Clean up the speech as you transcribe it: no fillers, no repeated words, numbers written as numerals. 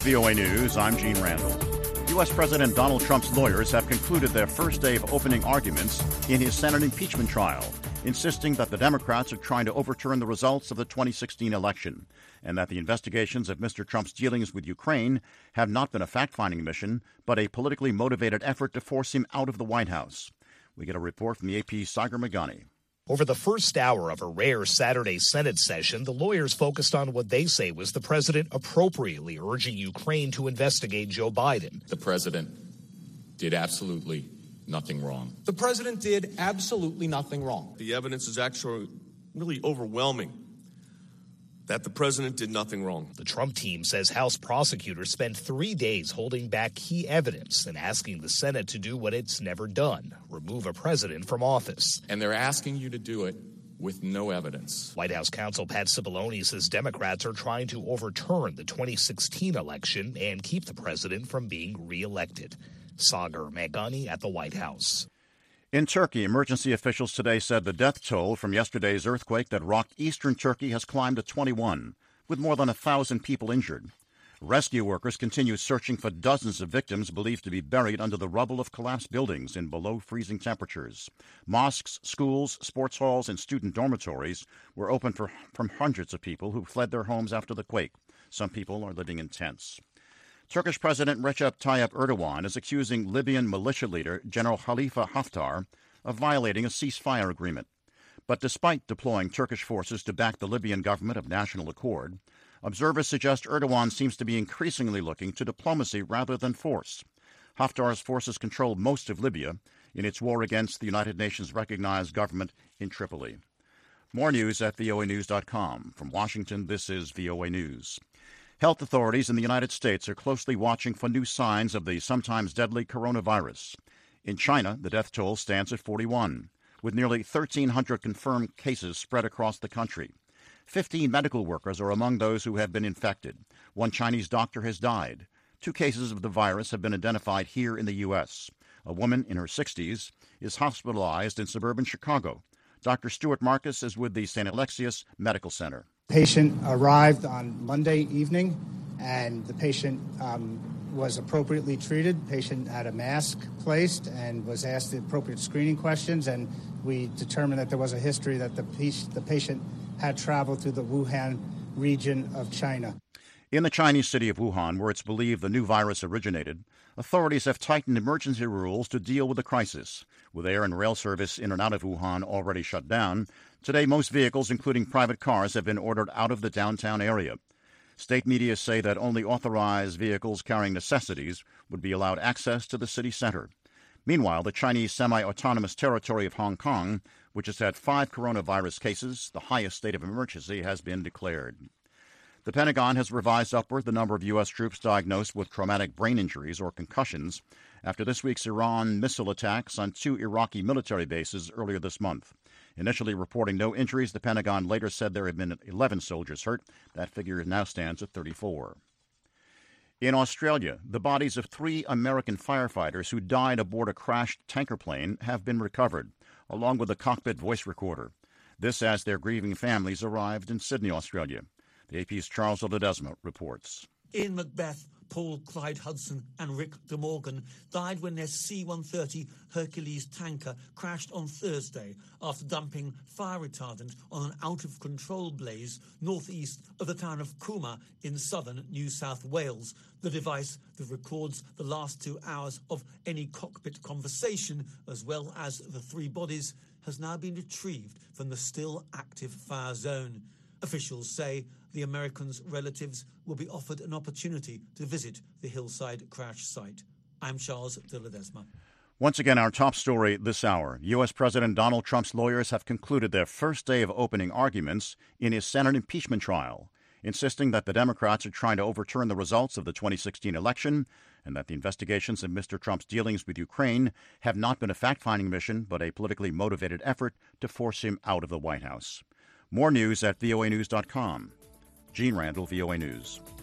VOA News, I'm Gene Randall. U.S. President Donald Trump's lawyers have concluded their first day of opening arguments in his Senate impeachment trial, insisting that the Democrats are trying to overturn the results of the 2016 election and that the investigations of Mr. Trump's dealings with Ukraine have not been a fact-finding mission, but a politically motivated effort to force him out of the White House. We get a report from the AP's Sagar Meghani. Over the first hour of a rare Saturday Senate session, the lawyers focused on what they say was the president appropriately urging Ukraine to investigate Joe Biden. The president did absolutely nothing wrong. The president did absolutely nothing wrong. The evidence is actually really overwhelming that the president did nothing wrong. The Trump team says House prosecutors spent 3 days holding back key evidence and asking the Senate to do what it's never done, remove a president from office. And they're asking you to do it with no evidence. White House counsel Pat Cipollone says Democrats are trying to overturn the 2016 election and keep the president from being reelected. Sagar Meghani at the White House. In Turkey, emergency officials today said the death toll from yesterday's earthquake that rocked eastern Turkey has climbed to 21, with more than 1,000 people injured. Rescue workers continue searching for dozens of victims believed to be buried under the rubble of collapsed buildings in below-freezing temperatures. Mosques, schools, sports halls, and student dormitories were open from hundreds of people who fled their homes after the quake. Some people are living in tents. Turkish President Recep Tayyip Erdogan is accusing Libyan militia leader General Khalifa Haftar of violating a ceasefire agreement. But despite deploying Turkish forces to back the Libyan government of national accord, observers suggest Erdogan seems to be increasingly looking to diplomacy rather than force. Haftar's forces control most of Libya in its war against the United Nations-recognized government in Tripoli. More news at voanews.com. From Washington, this is VOA News. Health authorities in the United States are closely watching for new signs of the sometimes deadly coronavirus. In China, the death toll stands at 41, with nearly 1,300 confirmed cases spread across the country. 15 medical workers are among those who have been infected. One Chinese doctor has died. 2 cases of the virus have been identified here in the U.S. A woman in her 60s is hospitalized in suburban Chicago. Dr. Stuart Marcus is with the St. Alexius Medical Center. Patient arrived on Monday evening, and the patient was appropriately treated. Patient had a mask placed and was asked the appropriate screening questions, and we determined that there was a history that the patient had traveled through the Wuhan region of China. In the Chinese city of Wuhan, where it's believed the new virus originated, authorities have tightened emergency rules to deal with the crisis. With air and rail service in and out of Wuhan already shut down, today most vehicles, including private cars, have been ordered out of the downtown area. State media say that only authorized vehicles carrying necessities would be allowed access to the city center. Meanwhile, the Chinese semi-autonomous territory of Hong Kong, which has had 5 coronavirus cases, the highest state of emergency, has been declared. The Pentagon has revised upward the number of U.S. troops diagnosed with traumatic brain injuries or concussions after this week's Iran missile attacks on 2 Iraqi military bases earlier this month. Initially reporting no injuries, the Pentagon later said there had been 11 soldiers hurt. That figure now stands at 34. In Australia, the bodies of 3 American firefighters who died aboard a crashed tanker plane have been recovered, along with a cockpit voice recorder. This as their grieving families arrived in Sydney, Australia. The AP's Charles Ledesma reports. Ian Macbeth, Paul Clyde Hudson and Rick De Morgan died when their C-130 Hercules tanker crashed on Thursday after dumping fire retardant on an out-of-control blaze northeast of the town of Cooma in southern New South Wales. The device that records the last 2 hours of any cockpit conversation, as well as the 3 bodies, has now been retrieved from the still active fire zone. Officials say the Americans' relatives will be offered an opportunity to visit the hillside crash site. I'm Charles de Ledesma. Once again, our top story this hour. U.S. President Donald Trump's lawyers have concluded their first day of opening arguments in his Senate impeachment trial, insisting that the Democrats are trying to overturn the results of the 2016 election and that the investigations of Mr. Trump's dealings with Ukraine have not been a fact-finding mission, but a politically motivated effort to force him out of the White House. More news at voanews.com. Gene Randall, VOA News.